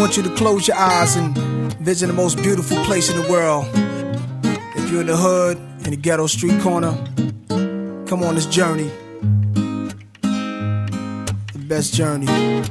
want you to close your eyes and visit the most beautiful place in the world. If you're in the hood, in the ghetto street corner, come on this journey. The best journey.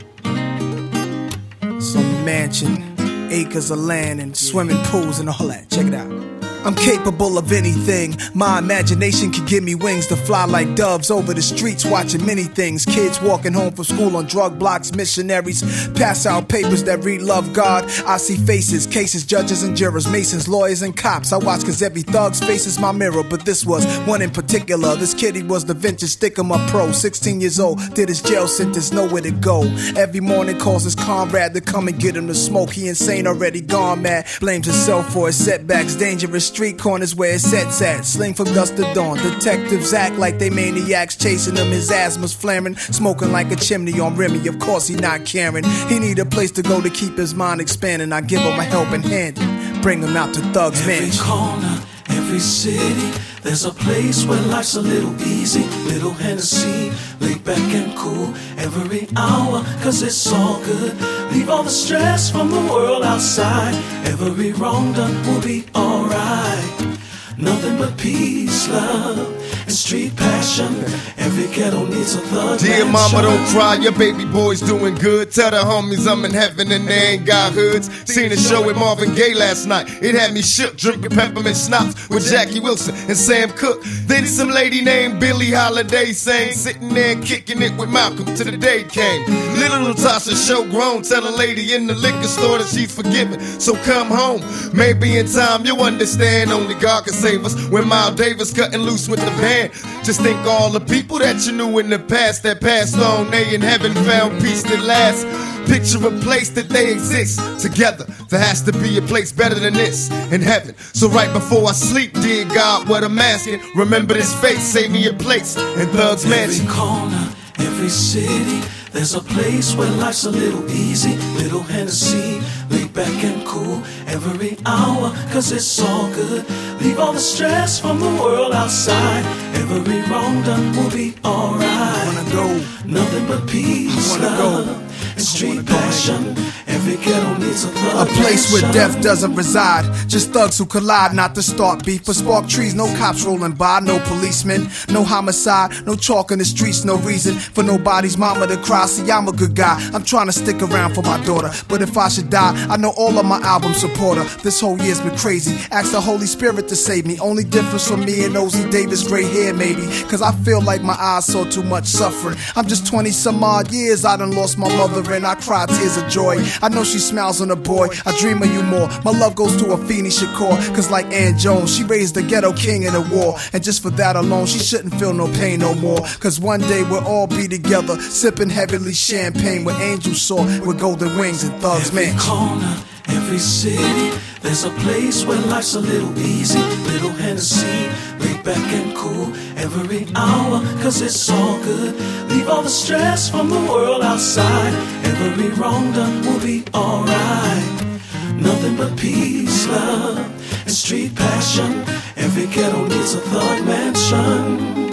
Some mansion, acres of land and swimming pools and all that. Check it out. I'm capable of anything. My imagination can give me wings to fly like doves over the streets, watching many things. Kids walking home from school on drug blocks, missionaries pass out papers that read love God. I see faces, cases, judges and jurors, masons, lawyers and cops. I watch cause every thug's face is my mirror, but this was one in particular. This kid, he was the vintage stick-em-up pro, 16 years old, did his jail sentence, nowhere to go. Every morning calls his comrade to come and get him to smoke. He insane, already gone mad, blames himself for his setbacks. Dangerous street corners where it sets at, sling from dusk to dawn. Detectives act like they maniacs, chasing him. His asthma's flaring, smoking like a chimney on Remy. Of course he not caring. He need a place to go to keep his mind expanding. I give him a helping hand, bring him out to Thug's Mansion. Every corner, every city, there's a place where life's a little easy. Little Hennessy, laid back and cool every hour, cause it's all good. Leave all the stress from the world outside. Every wrong done will be alright. Nothing but peace, love, and street passion. Every ghetto needs a thug. Dear mama, don't cry, your baby boy's doing good. Tell the homies I'm in heaven and they ain't got hoods. Seen a show with Marvin Gaye last night. It had me shook, drinking peppermint schnapps with Jackie Wilson and Sam Cooke. Then some lady named Billie Holiday sang, sitting there kicking it with Malcolm till the day came. Little Natasha show grown, tell a lady in the liquor store that she's forgiven. So come home, maybe in time you'll understand. Only God can save us. When Miles Davis cutting loose with the band, just think all the people that you knew in the past that passed on, they in heaven found peace that lasts. Picture a place that they exist together. There has to be a place better than this in heaven. So right before I sleep, dear God, what I'm asking, remember this face, save me a place in Thug's Mansion. Every corner, every city, there's a place where life's a little easy. Little Hennessy, laid back and cool every hour, cause it's all good. Leave all the stress from the world outside. Every wrong done will be alright. I wanna go. Nothing but peace, I wanna love, go. and street passion. Every ghetto needs a thug. A place where mansion. death doesn't reside. Just thugs who collide, not to start beef. For spark trees, no cops rolling by, no policemen, no homicide, no chalk in the streets, no reason for nobody's mama to cry. See, I'm a good guy, I'm trying to stick around for my daughter. But if I should die, I know all of my album support her. This whole year's been crazy. Ask the Holy Spirit to save me. Only difference from me and Ozzy Davis, gray hair maybe. Cause I feel like my eyes saw too much suffering. I'm just 20 some odd years, I done lost my mother and I cry tears of joy. I know she smiles on a boy, I dream of you more. My love goes to Afeni Shakur, cause like Ann Jones, she raised the ghetto king in the war. And just for that alone, she shouldn't feel no pain no more. Cause one day we'll all be together, sipping heavenly champagne with angels soar with golden wings and Thug's Mansion. Every corner, every city, there's a place where life's a little easy. Little Hennessy, laid back and cool every hour, cause it's all good. Leave all the stress from the world outside. Every wrong done will be alright. Nothing but peace, love, and street passion. Every ghetto needs a thug mansion.